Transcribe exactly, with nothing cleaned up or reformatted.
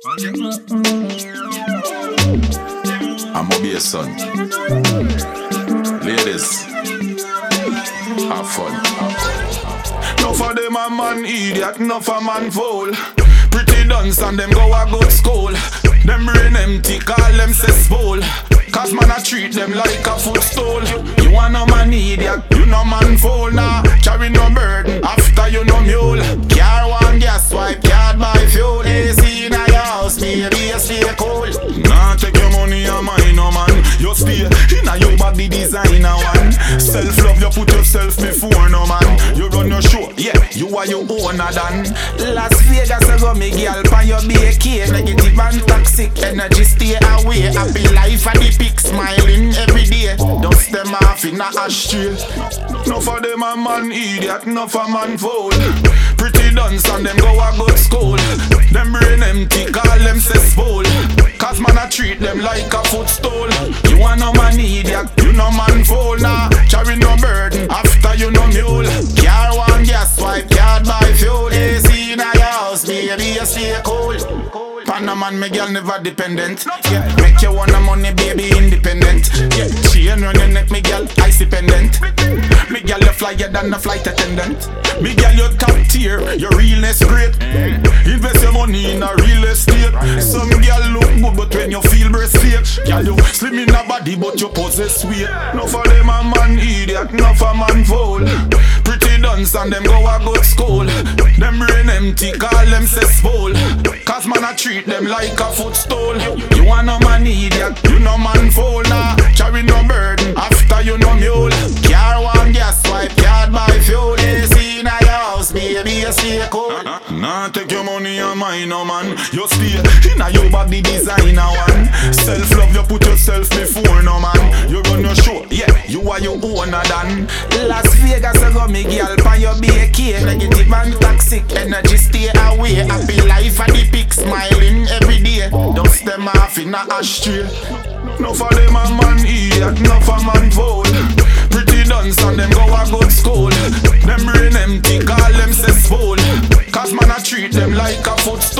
I'm a be a son. Ladies, have fun. Enough of them a man idiot, enough a man fool. Pretty dance and them go a good school. Them brain empty, call them cesspool. Cause man a treat them like a footstool. You want no man idiot, you no man fool. Nah, carry no burden, after you no mule. Car one gas swipe, card buy fuel. A C in your house, maybe you stay cool. Nah, take your money and mine, no man. You stay in a your body designer one. Self-love, you put yourself before, no man. You run your show, yeah, you are your owner than. Las Vegas, I go me girl, pan your B K. Negative and toxic energy, stay away. Happy life and the pic, smiling every day. Dust them off in a ashtray. Enough of them a man idiot, enough a man fool. Pretty dance and them go a good school. Them brain empty, call them cesspool. Cause man a treat them like a footstool. You want no man idiot, you no man fool. Nah, carry no burden, after you no mule. Car one gas swipe, card buy fuel. A C in your house, baby you stay cool. Panaman, me girl never dependent. Yeah, make you want money, baby independent. Yeah, chain on your neck, me girl ice dependent. Me girl you flyer than a flight attendant. Me girl you top tier, your realness great. Invest your money in a real estate. Some girl look good, but when you feel breastplate, girl you slim in a body, but you possess weight. Enough of them a man idiot, enough a man fool. Pretty dance and them go a good school. Them brain empty, call them cesspool. Cause man a treat them like a footstool. You want no man idiot, you no man fool. Nah, carry no burden, after you no mule. Car one gas swipe, card buy fuel. A C in your house, baby you stay cool. Nah, nah, take your money and mine, no man. You stay in a your body designer one. Self-love, you put yourself before, no man. You run your show, yeah, you are your owner than. Las Vegas, I go me girl, pan your B K. Negative and toxic energy, stay away. Happy life and the pic, smiling every day. Dust them off in a ashtray. Enough of them a man idiot, enough a man fool. Pretty dance and them go a good school. Them brain empty, call them cesspool. Cause man a treat them like a footstool.